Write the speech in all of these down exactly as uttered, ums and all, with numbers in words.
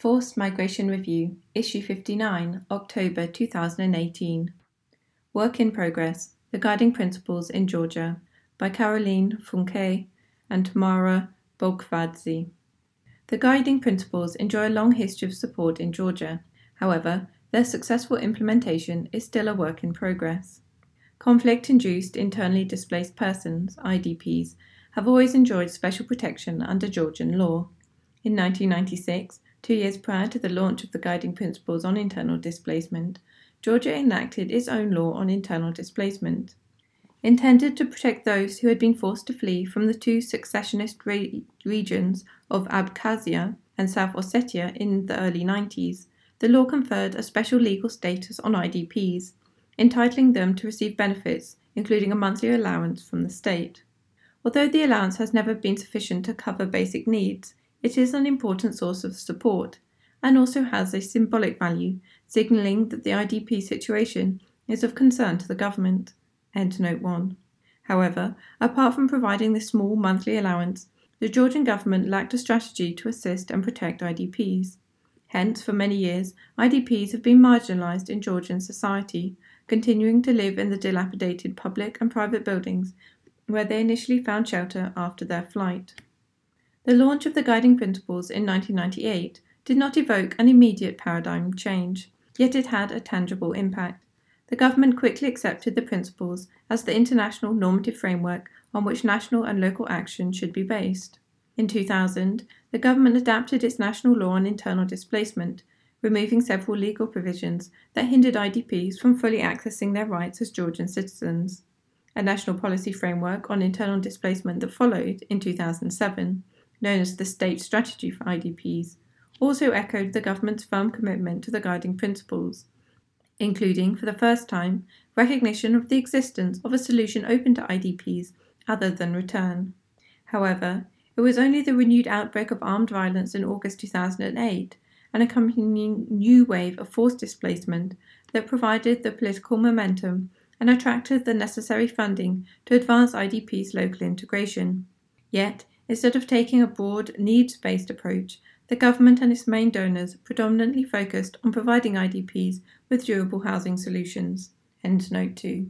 Forced Migration Review, Issue fifty-nine, October two thousand eighteen. Work in Progress, The Guiding Principles in Georgia, by Caroline Funke and Tamara Bolkvadze. The Guiding Principles enjoy a long history of support in Georgia. However, their successful implementation is still a work in progress. Conflict-induced internally displaced persons, I D Ps, have always enjoyed special protection under Georgian law. In nineteen ninety-six, two years prior to the launch of the Guiding Principles on Internal Displacement, Georgia enacted its own law on internal displacement. Intended to protect those who had been forced to flee from the two secessionist re- regions of Abkhazia and South Ossetia in the early nineties, the law conferred a special legal status on I D Ps, entitling them to receive benefits, including a monthly allowance from the state. Although the allowance has never been sufficient to cover basic needs, it is an important source of support, and also has a symbolic value, signalling that the I D P situation is of concern to the government. Endnote one. However, apart from providing this small monthly allowance, the Georgian government lacked a strategy to assist and protect I D Ps. Hence, for many years, I D Ps have been marginalised in Georgian society, continuing to live in the dilapidated public and private buildings where they initially found shelter after their flight. The launch of the Guiding Principles in nineteen ninety-eight did not evoke an immediate paradigm change, yet it had a tangible impact. The government quickly accepted the principles as the international normative framework on which national and local action should be based. In two thousand, the government adapted its national law on internal displacement, removing several legal provisions that hindered I D Ps from fully accessing their rights as Georgian citizens. A national policy framework on internal displacement that followed in two thousand seven, known as the State Strategy for I D Ps, also echoed the government's firm commitment to the Guiding Principles, including, for the first time, recognition of the existence of a solution open to I D Ps other than return. However, it was only the renewed outbreak of armed violence in August two thousand eight, and accompanying new wave of forced displacement, that provided the political momentum and attracted the necessary funding to advance I D Ps' local integration. Yet, instead of taking a broad, needs-based approach, the government and its main donors predominantly focused on providing I D Ps with durable housing solutions. Endnote two.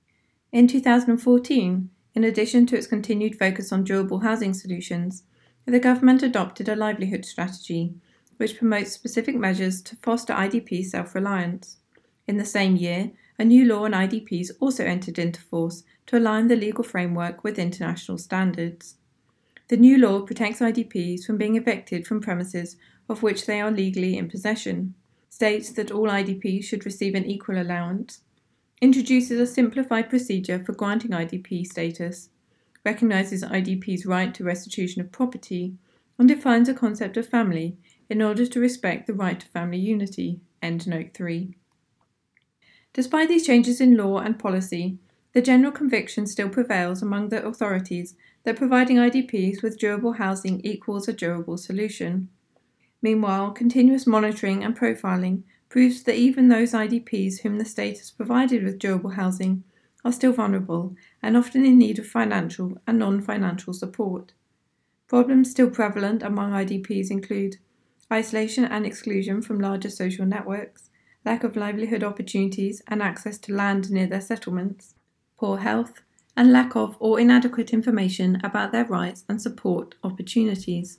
In two thousand fourteen, in addition to its continued focus on durable housing solutions, the government adopted a livelihood strategy, which promotes specific measures to foster I D P self-reliance. In the same year, a new law on I D Ps also entered into force to align the legal framework with international standards. The new law protects I D Ps from being evicted from premises of which they are legally in possession, states that all I D Ps should receive an equal allowance, introduces a simplified procedure for granting I D P status, recognises I D Ps' right to restitution of property, and defines a concept of family in order to respect the right to family unity. Endnote three. Despite these changes in law and policy, the general conviction still prevails among the authorities that providing I D Ps with durable housing equals a durable solution. Meanwhile, continuous monitoring and profiling proves that even those I D Ps whom the state has provided with durable housing are still vulnerable and often in need of financial and non-financial support. Problems still prevalent among I D Ps include isolation and exclusion from larger social networks, lack of livelihood opportunities and access to land near their settlements, poor health, and lack of or inadequate information about their rights and support opportunities.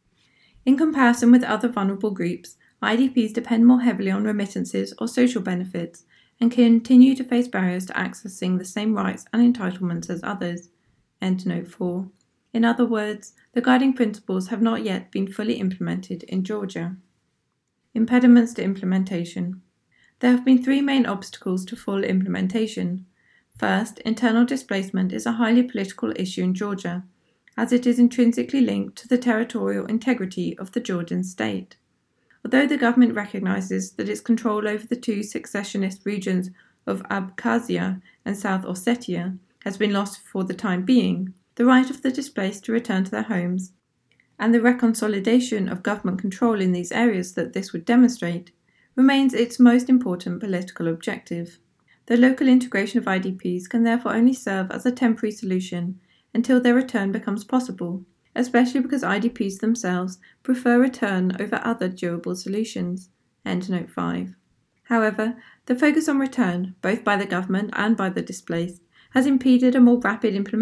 In comparison with other vulnerable groups, I D Ps depend more heavily on remittances or social benefits and continue to face barriers to accessing the same rights and entitlements as others. Endnote four. In other words, the Guiding Principles have not yet been fully implemented in Georgia. Impediments to implementation. There have been three main obstacles to full implementation. First, internal displacement is a highly political issue in Georgia, as it is intrinsically linked to the territorial integrity of the Georgian state. Although the government recognises that its control over the two secessionist regions of Abkhazia and South Ossetia has been lost for the time being, the right of the displaced to return to their homes, and the reconsolidation of government control in these areas that this would demonstrate, remains its most important political objective. The local integration of I D Ps can therefore only serve as a temporary solution until their return becomes possible, especially because I D Ps themselves prefer return over other durable solutions. Endnote five. However, the focus on return, both by the government and by the displaced, has impeded a more rapid implementation